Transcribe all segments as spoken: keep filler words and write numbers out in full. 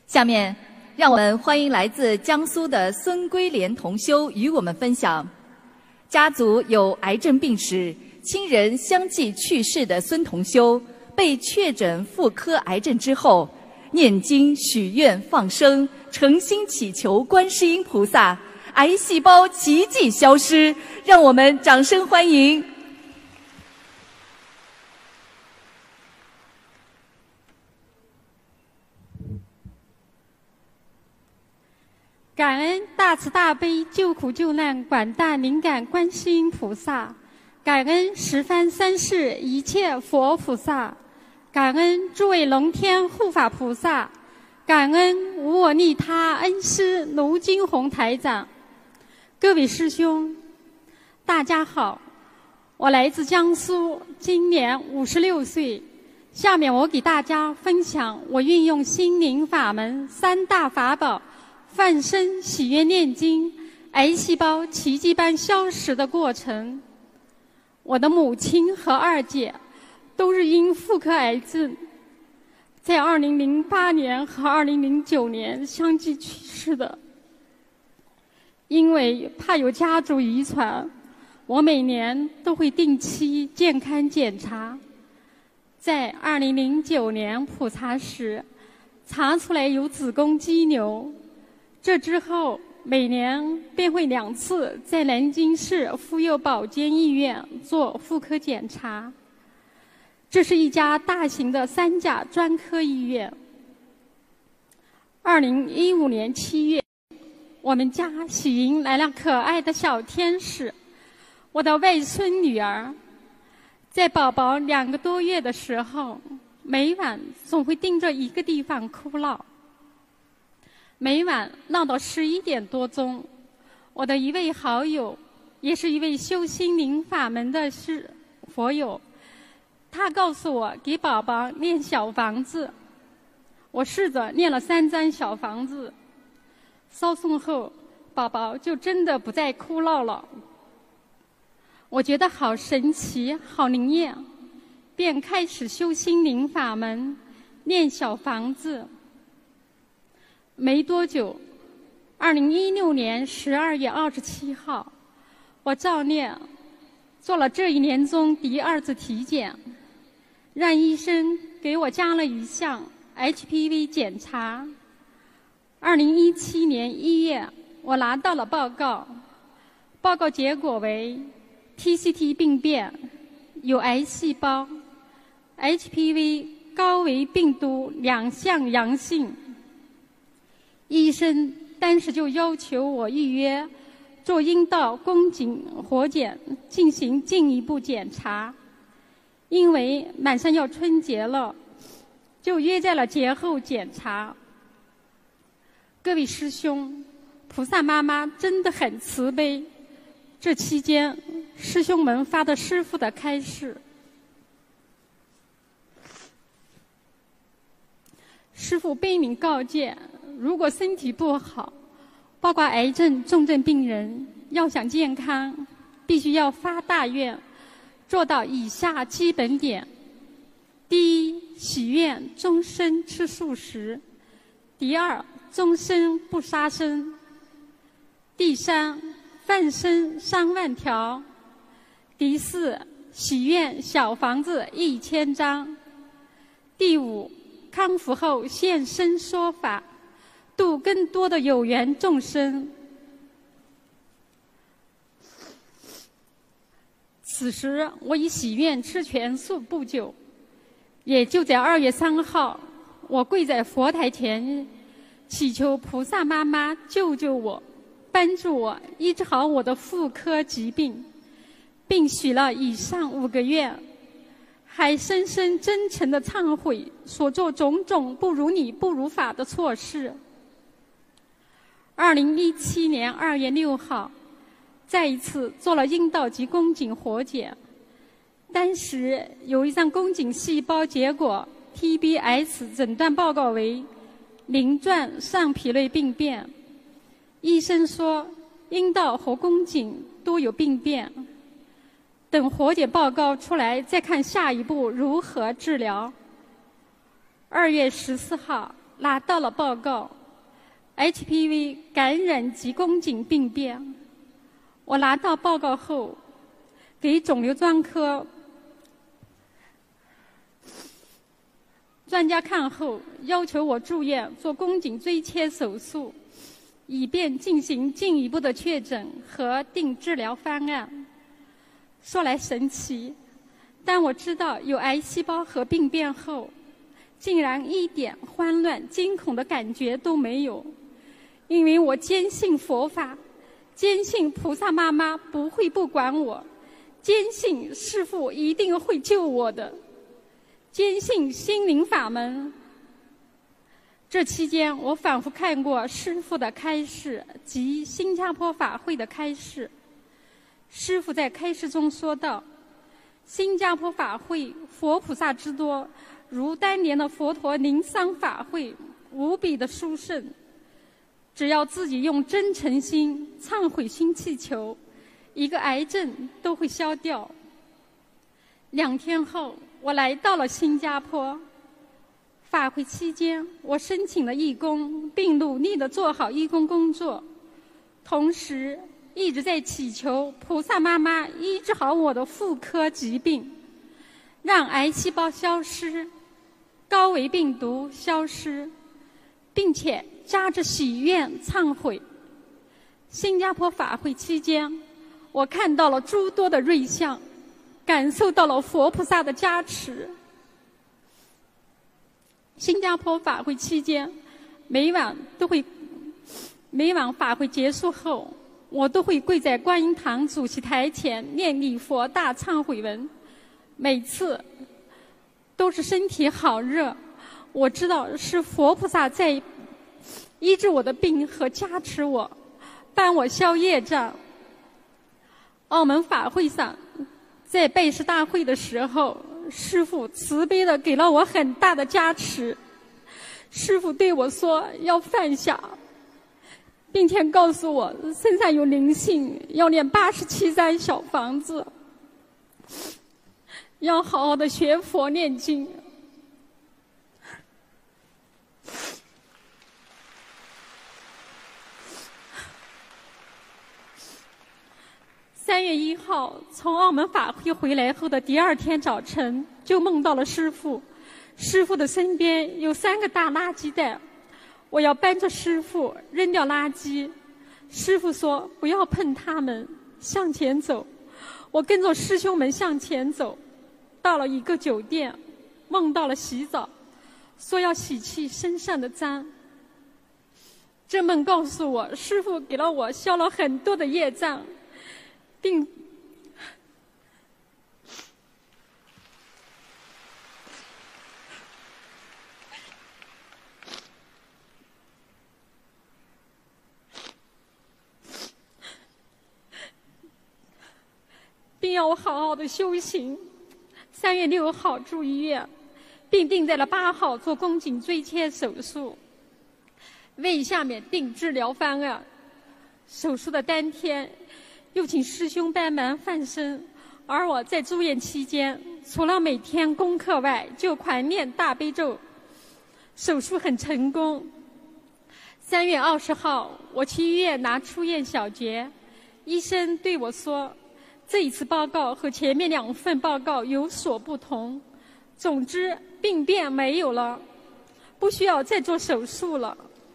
下面，让我们欢迎来自江苏的孙归莲同修与我们分享，家族有癌症病史，亲人相继去世的孙同修，被确诊妇科癌症之后，念经许愿放生，诚心祈求观世音菩萨，癌细胞奇迹消失。让我们掌声欢迎。 感恩大慈大悲救苦救难广大灵感观世音菩萨，感恩十方三世一切佛菩萨，感恩诸位龙天护法菩萨，感恩无我利他恩师卢金红台长。各位师兄大家好，我来自江苏，今年五十六岁。下面我给大家分享我运用心灵法门三大法宝放生、喜悦、念经，癌细胞奇迹般消失的过程。我的母亲和二姐都是因妇科癌症，在二零零八年和二零零九年相继去世的。因为怕有家族遗传，我每年都会定期健康检查。在二零零九年普查时，查出来有子宫肌瘤。这之后，每年便会两次在南京市妇幼保健医院做妇科检查。这是一家大型的三甲专科医院。二零一五年七月，我们家喜迎来了可爱的小天使，我的外孙女儿。在宝宝两个多月的时候，每晚总会盯着一个地方哭闹。每晚闹到十一点多钟，我的一位好友，也是一位修心灵法门的师佛友，他告诉我给宝宝念小房子。我试着念了三张小房子，烧送后，宝宝就真的不再哭闹了。我觉得好神奇，好灵验，便开始修心灵法门，念小房子。没多久，二零一六年十二月二十七号，我照例做了这一年中第二次体检，让医生给我加了一项 H P V 检查。二零一七年一月，我拿到了报告，报告结果为 T C T 病变，有癌细胞 ，H P V 高危病毒两项阳性。医生当时就要求我预约做阴道宫颈活检进行进一步检查，因为马上要春节了，就约在了节后检查。各位师兄，菩萨妈妈真的很慈悲。这期间，师兄们发的师父的开示，师父悲悯告诫，如果身体不好，包括癌症重症病人，要想健康，必须要发大愿，做到以下基本点：第一，许愿终身吃素食；第二，终身不杀生；第三，放生三万条；第四，许愿小房子一千张；第五，康复后现身说法，度更多的有缘众生。此时我已许愿吃全素不久，也就在二月三号，我跪在佛台前，祈求菩萨妈妈救救我，帮助我医治好我的妇科疾病，并许了以上五个愿，还深深真诚地忏悔所做种种不如理不如法的错事。二零一七年二月六号，再一次做了阴道及宫颈活检，当时有一张宫颈细胞结果 T B S 诊断报告为鳞状上皮类病变，医生说阴道和宫颈都有病变，等活检报告出来再看下一步如何治疗。二月十四号， 拿到了报告 H P V 感染及宫颈病变。我拿到报告后，给肿瘤专科专家看后，要求我住院做宫颈椎切手术，以便进行进一步的确诊和定治疗方案。说来神奇，当我知道有癌细胞和病变后，竟然一点慌乱惊恐的感觉都没有，因为我坚信佛法，坚信菩萨妈妈不会不管我，坚信师父一定会救我的，坚信心灵法门。这期间，我反复看过师父的开示及新加坡法会的开示。师父在开示中说道，新加坡法会佛菩萨之多，如当年的佛陀灵桑法会无比的殊胜，只要自己用真诚心、忏悔心祈求，一个癌症都会消掉。两天后，我来到了新加坡。法会期间，我申请了义工，并努力地做好义工工作，同时一直在祈求菩萨妈妈医治好我的妇科疾病，让癌细胞消失，高危病毒消失，并且夹着喜悦忏悔。新加坡法会期间，我看到了诸多的瑞相，感受到了佛菩萨的加持。新加坡法会期间，每晚都会，每晚法会结束后，我都会跪在观音堂主席台前念礼佛大忏悔文，每次都是身体好热，我知道是佛菩萨在医治我的病和加持我，帮我消业障。澳门法会上，在拜师大会的时候，师父慈悲地给了我很大的加持。师父对我说要放下，并且告诉我身上有灵性，要念八十七张小房子，要好好的学佛念经。三月一号从澳门法会回来后的第二天早晨，就梦到了师父。师父的身边有三个大垃圾袋，我要搬着师父扔掉垃圾。师父说不要碰它们，向前走。我跟着师兄们向前走，到了一个酒店，梦到了洗澡，说要洗去身上的脏。这梦告诉我，师父给了我消了很多的业障，并并要我好好的修行。三月六号住医院，并定在了八号做宫颈椎切手术，为下面定治疗方案。手术的当天，又请师兄帮忙放生，而我在住院期间，除了每天功课外，就狂念大悲咒。手术很成功。三月二十号，我去医院拿出院小结，医生对我说，这一次报告和前面两份报告有所不同，总之病变没有了，不需要再做手术了。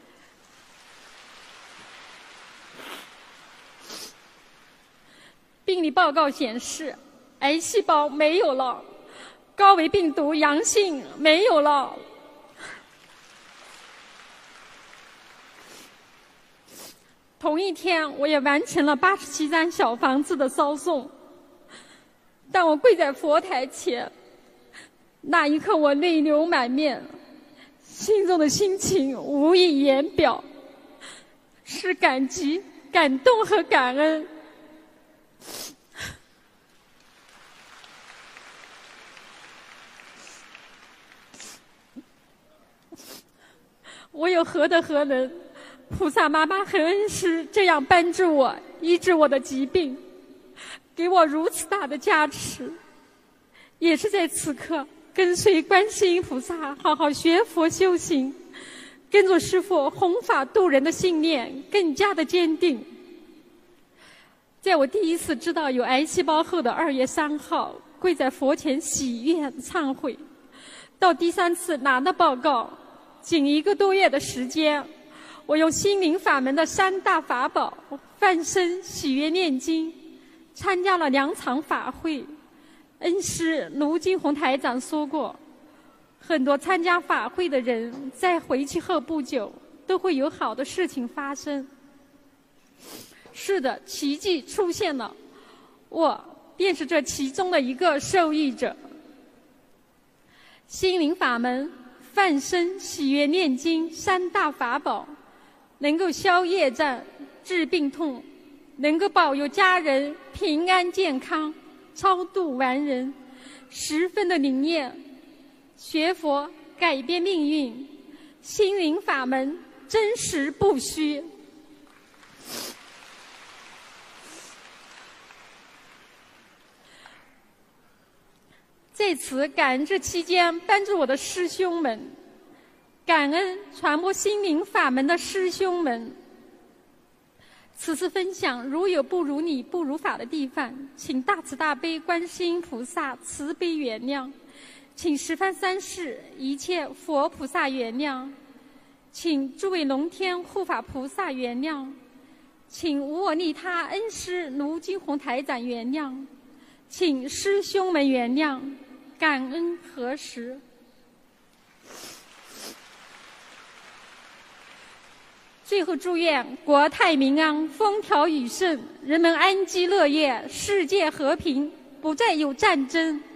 病理报告显示，癌细胞没有了，高危病毒阳性没有了。同一天，我也完成了八十七张小房子的烧送。当我跪在佛台前，那一刻我泪流满面，心中的心情无以言表，是感激、感动和感恩。我有何德何能？菩萨妈妈和恩师这样帮助我，医治我的疾病，给我如此大的加持。也是在此刻，跟随观世音菩萨好好学佛修行， 跟着师父弘法度人的信念更加的坚定。在我第一次知道有癌细胞后的二月三号，跪在佛前许愿忏悔，到第三次拿的报告，仅一个多月的时间，我用心灵法门的三大法宝翻身许愿念经，参加了两场法会。恩师卢金红台长说过，很多参加法会的人在回去后不久都会有好的事情发生。是的，奇迹出现了，我便是这其中的一个受益者。心灵法门、梵身、喜悦念经三大法宝，能够消业障、治病痛，能够保佑家人平安健康、超度完人，十分的灵验。学佛改变命运，心灵法门真实不虚。在此感恩这期间帮助我的师兄们，感恩传播心灵法门的师兄们。此次分享如有不如理、不如法的地方，请大慈大悲观世音菩萨慈悲原谅，请十方三世一切佛菩萨原谅，请诸位龙天护法菩萨原谅，请无我利他恩师卢金红台长原谅，请师兄们原谅，感恩何时。最后祝愿国泰民安，风调雨顺，人们安居乐业，世界和平，不再有战争。